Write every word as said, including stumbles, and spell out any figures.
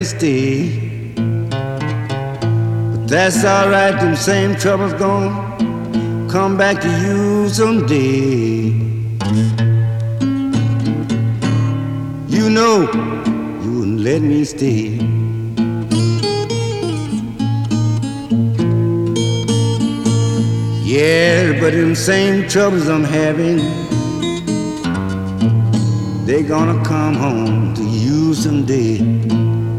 stay, but that's alright, them same troubles gonna come back to you someday. You know you wouldn't let me stay. Yeah, but them same troubles I'm having, they gonna come home to you someday.